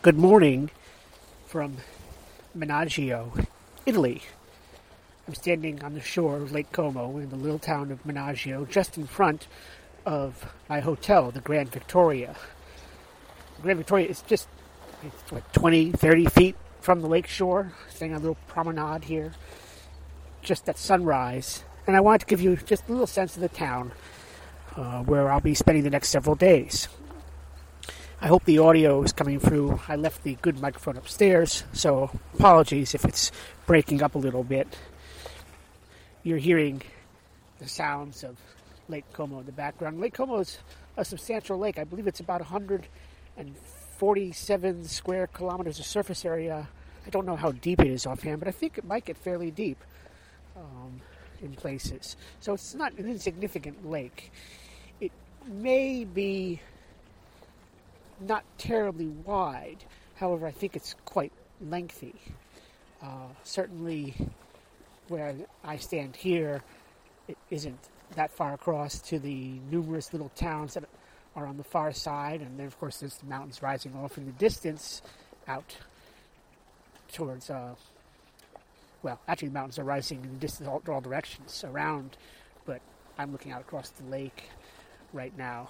Good morning from Menaggio, Italy. I'm standing on the shore of Lake Como in the little town of Menaggio, just in front of my hotel, the Grand Victoria. The Grand Victoria is just 20, 30 feet from the lake shore, staying on a little promenade here, just at sunrise. And I wanted to give you just a little sense of the town where I'll be spending the next several days. I hope the audio is coming through. I left the good microphone upstairs, so apologies if it's breaking up a little bit. You're hearing the sounds of Lake Como in the background. Lake Como is a substantial lake. I believe it's about 147 square kilometers of surface area. I don't know how deep it is offhand, but I think it might get fairly deep in places. So it's not an insignificant lake. It may be not terribly wide. However, I think it's quite lengthy. Certainly where I stand here, it isn't that far across to the numerous little towns that are on the far side. And then, of course, there's the mountains rising off in the distance out towards, actually the mountains are rising in the distance all directions around. But I'm looking out across the lake right now,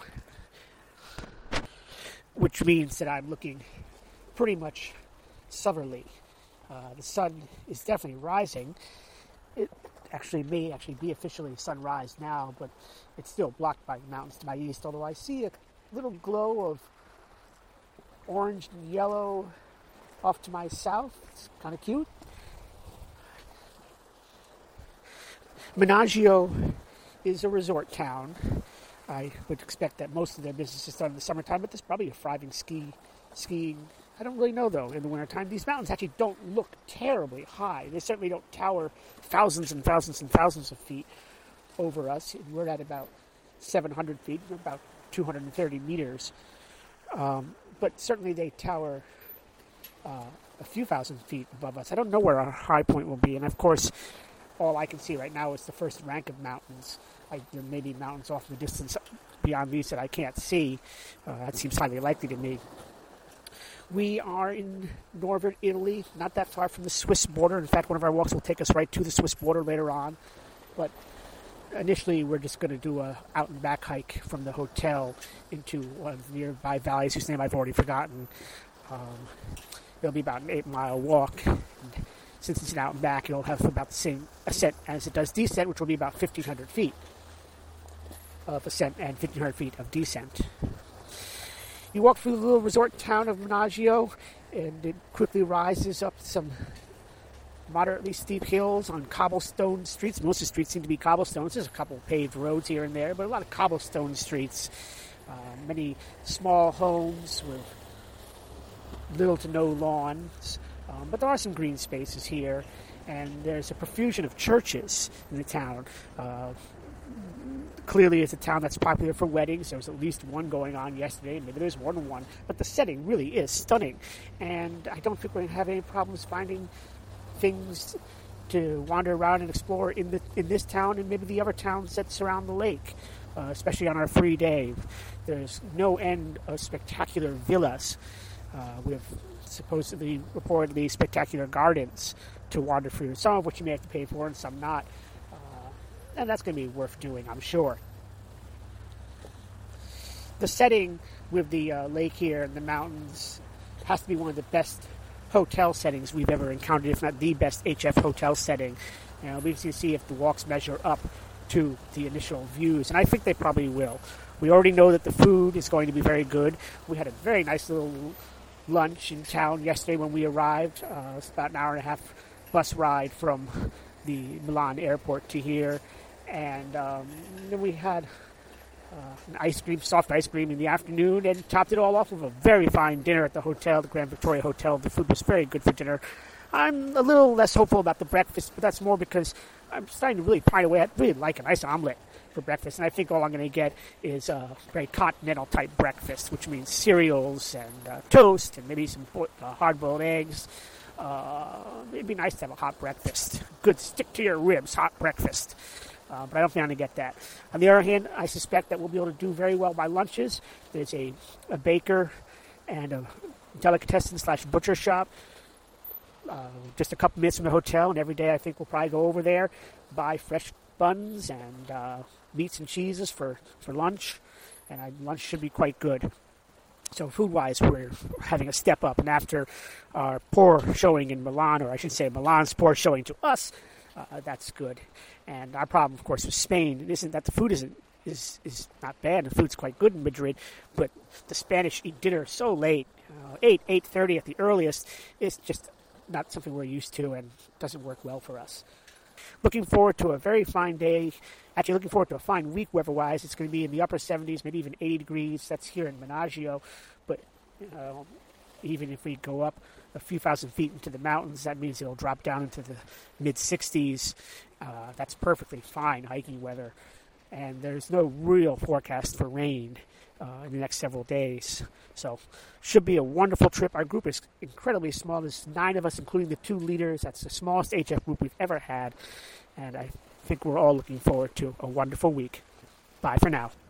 which means that I'm looking pretty much southerly. The sun is definitely rising. It may be officially sunrise now, but it's still blocked by the mountains to my east, although I see a little glow of orange and yellow off to my south. It's kind of cute. Menaggio is a resort town. I would expect that most of their business is done in the summertime, but there's probably a thriving skiing. I don't really know, though, in the wintertime. These mountains actually don't look terribly high. They certainly don't tower thousands and thousands and thousands of feet over us. We're at about 700 feet, about 230 meters. But certainly they tower a few thousand feet above us. I don't know where our high point will be, and of course, all I can see right now is the first rank of mountains. There may be mountains off in the distance beyond these that I can't see. That seems highly likely to me. We are in northern Italy, not that far from the Swiss border. In fact, one of our walks will take us right to the Swiss border later on. But initially, we're just going to do a out-and-back hike from the hotel into one of the nearby valleys whose name I've already forgotten. It'll be about an 8-mile walk. And since it's an out-and-back, it'll have about the same ascent as it does descent, which will be about 1,500 feet of ascent and 1,500 feet of descent. You walk through the little resort town of Menaggio, and it quickly rises up some moderately steep hills on cobblestone streets. Most of the streets seem to be cobblestones. There's a couple of paved roads here and there, but a lot of cobblestone streets. Many small homes with little to no lawns. But there are some green spaces here, and there's a profusion of churches in the town. Clearly, it's a town that's popular for weddings. There was at least one going on yesterday. Maybe there's more than one. But the setting really is stunning. And I don't think we're going to have any problems finding things to wander around and explore in this town and maybe the other towns that surround the lake, especially on our free day. There's no end of spectacular villas with supposedly, reportedly, spectacular gardens to wander through, some of which you may have to pay for and some not. And that's going to be worth doing, I'm sure. The setting with the lake here and the mountains has to be one of the best hotel settings we've ever encountered, if not the best HF hotel setting. We need to see if the walks measure up to the initial views, and I think they probably will. We already know that the food is going to be very good. We had a very nice little lunch in town yesterday when we arrived. It's about an hour and a half bus ride from the Milan airport to here. And then we had soft ice cream in the afternoon, and topped it all off with a very fine dinner at the hotel, the Grand Victoria Hotel. The food was very good for dinner. I'm a little less hopeful about the breakfast, but that's more because I'm starting to really pine away. I really like a nice omelet for breakfast, and I think all I'm going to get is a very continental-type breakfast, which means cereals and toast and maybe some hard-boiled eggs. It'd be nice to have a hot breakfast. Good stick-to-your-ribs hot breakfast. But I don't think I'm going to get that. On the other hand, I suspect that we'll be able to do very well by lunches. There's a baker and a delicatessen/butcher shop. Just a couple minutes from the hotel, and every day I think we'll probably go over there, buy fresh buns and meats and cheeses for lunch, and lunch should be quite good. So food-wise, we're having a step up, and after our poor showing in Milan, or I should say Milan's poor showing to us, that's good. And our problem, of course, with Spain isn't that the food is not bad. The food's quite good in Madrid, but the Spanish eat dinner so late, 8:30 at the earliest. It's just not something we're used to and doesn't work well for us. Looking forward to a very fine day. Actually, looking forward to a fine week weather-wise. It's going to be in the upper 70s, maybe even 80 degrees. That's here in Menaggio. But even if we go up a few thousand feet into the mountains, that means it'll drop down into the mid-60s. That's perfectly fine hiking weather. And there's no real forecast for rain in the next several days. So should be a wonderful trip. Our group is incredibly small. There's 9 of us, including the 2 leaders. That's the smallest HF group we've ever had. And I think we're all looking forward to a wonderful week. Bye for now.